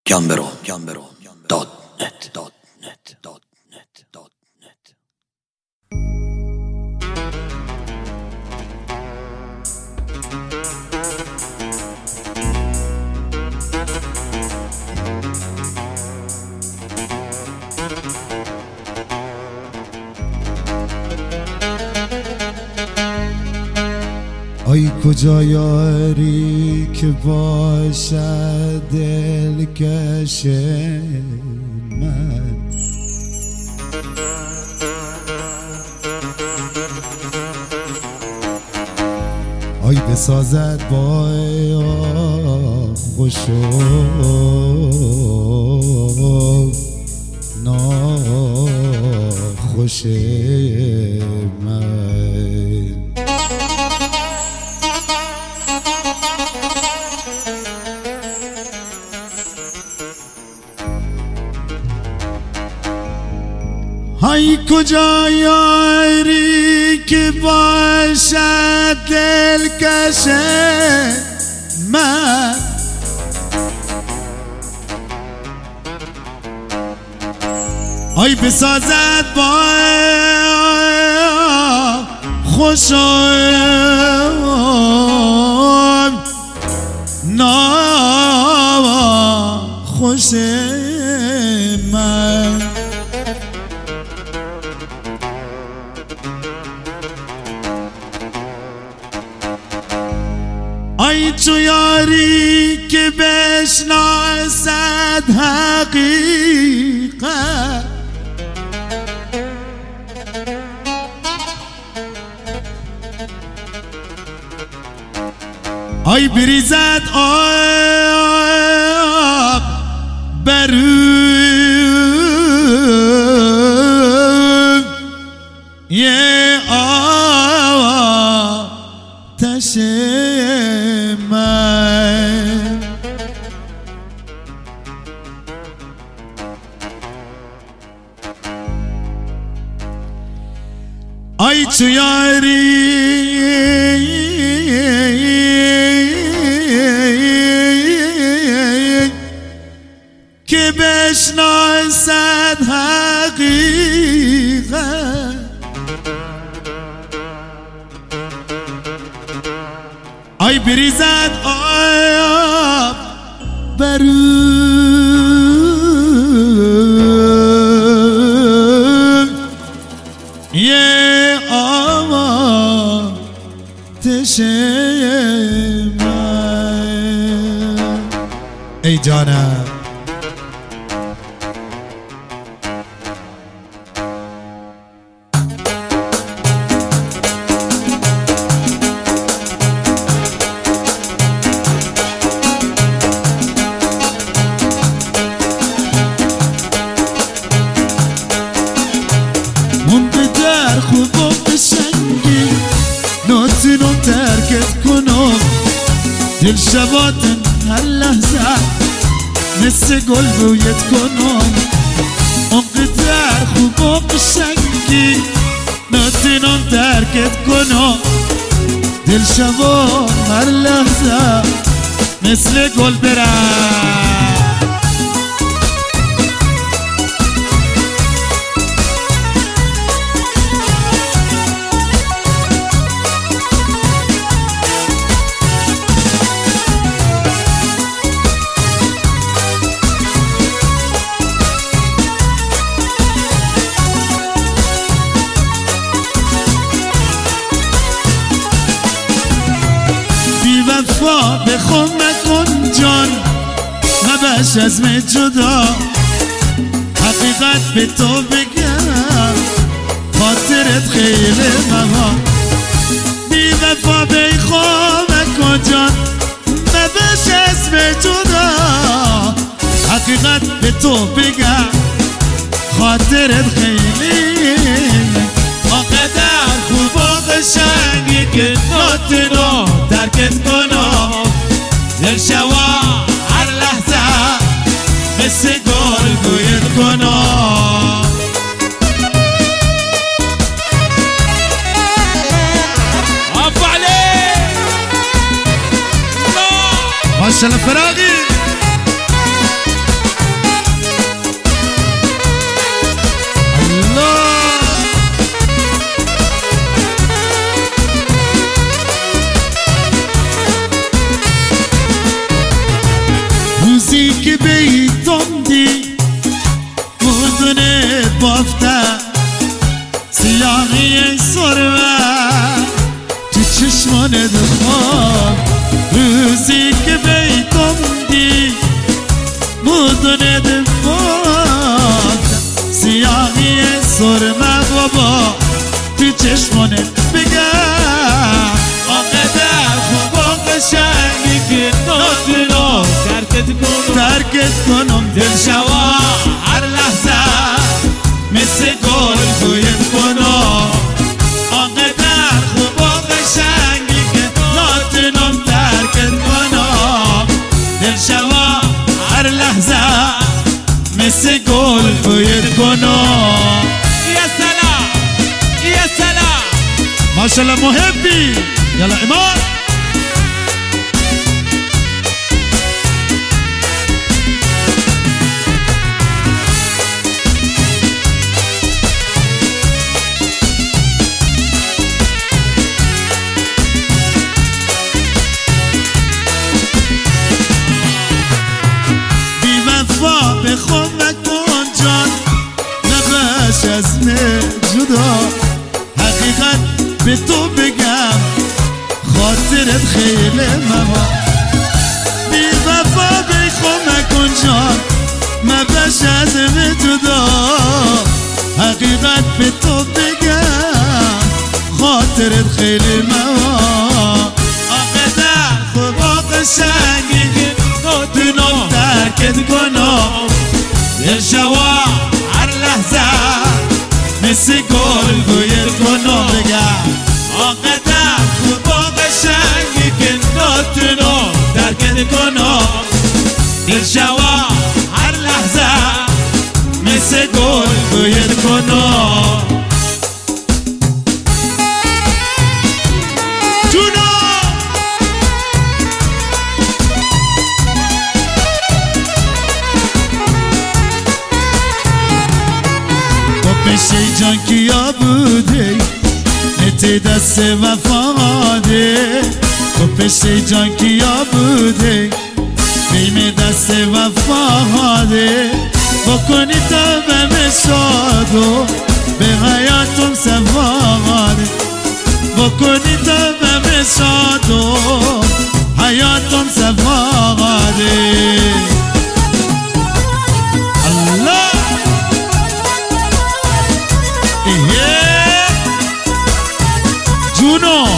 gambero.net ای کجا یاری که باشد دلکش من، ای بسازد با خوش ناخوش من. ای کجا یاری که باشد دلکش من، ای بسازد با خوش ناخوش من. ای تو یاری که بشناسد حقیقت، ای بریزد آب برون یه آتش من. ای تو یاری که بشناسد حقیقت، ای بریزد آب برون یه آتش من. ای جانم خوبم بشنگی ناتونم ترکت کنم، دل شباتن هر لحظه مثل گل بویت کنم. اونقدر خوبم بشنگی ناتونم ترکت کنم، دل شبات هر لحظه مثل گل برم. وفا بخون نکن جان نباش از من جدا، حقیقت به تو بگم خاطرت خیلی مها. بی وفا بخون نکن جان نباش از من جدا، حقیقت به تو بگم خاطرت خیلی. آقدر خوب و قشنگی که ناتونو ترکت کنم، دل شوا هر لحظه مثل گل گویت کنم. ماشاءالله فراغی روزی که بیتم دی مردونه بافته سیاهی سرمه تو چشمان دخواب روزی که بیتم دی مردونه بافته سیاهی سرمه بابا تو چشمانت بگم آنقدر خوب و قشنگی که نادینا ترکت کنم دل شوا هر لحظه مثل گل بویت کنم آنقدر خوب و قشنگی که نادینا ترکت کنم دل شوا هر لحظه مثل گل بویت کنم ما شاء الله محبي يلا إيمان بی وفا به خود نکن جان نباش از من جدا حقیقت به تو بگم خاطرت خیلی ماما بی وفا بیخو مکن جان مباش از من جدا حقیقت به تو بگم خاطرت خیلی ماما آنقدر خوب و قشنگی که نادونم ترکت کنم دل شوا هر لحظه مثل گل بویت کنم بگم آنقدر خوب و قشنگی که ناتونم ترکت کنم دل شوا هر لحظه مثل گل بویت کنم بشه جان کیا بوده نت دست وفاده تو بشه جان کیا بوده بیم دست وفاده بکنی تا بهم شادو به حیاتم سواده بکنی تا بهم شادو حیاتم سواده جونو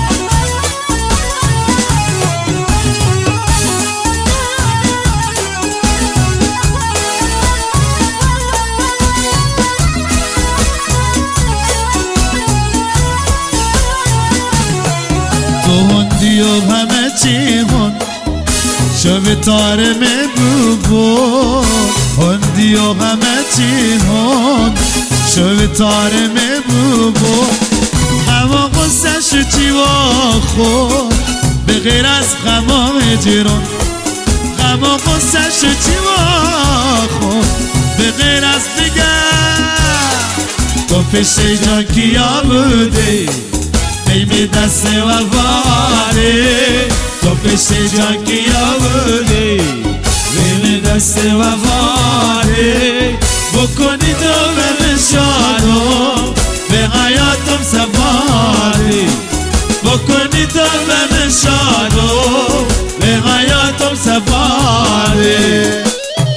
تو هندی و همه چی هند شو تاره می بو هندی و همه چی هند شو تاره می بو غم غصه شو چی و خود به غیر از غم جیران غم غصه شو چی و خود به غیر از دیگر تو پیش جان کیا بودی بیم دست وفاره تو پیش جان کیا بودی بیم دست وفاره بکنی تو به شادو به حیاتم سواری بکنی تو به شادو به حیاتم سواری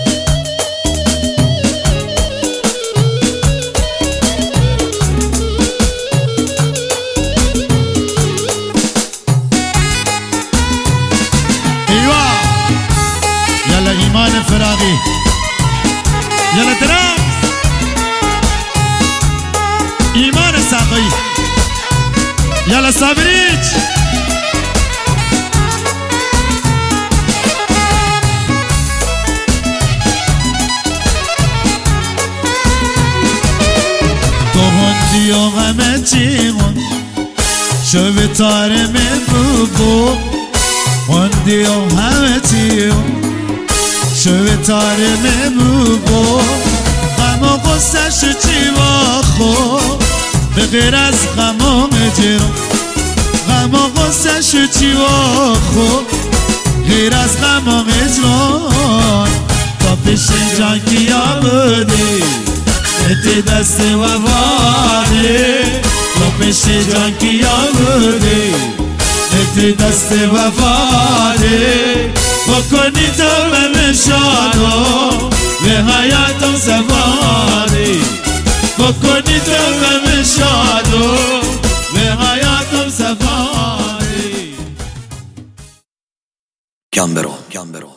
ايوه يلا ايمان فراغي يلا ترام ایمان ساقی یالا صابریچ تو هندی و همه چیمون شو به تاره می بو هندی و همه چیمون شو به تاره می بو غم و غصه شو چی با خود به غیر از غم و جرم غم و غصه شو چی و خود غیر از غم و جرم نتی دست وفادی تو پیش جان کیا بودی نتی دست وفادی بکنی تو به شادو به حیاتم سفاری بکنی تو به شادو به حیاتم سفاری Gambero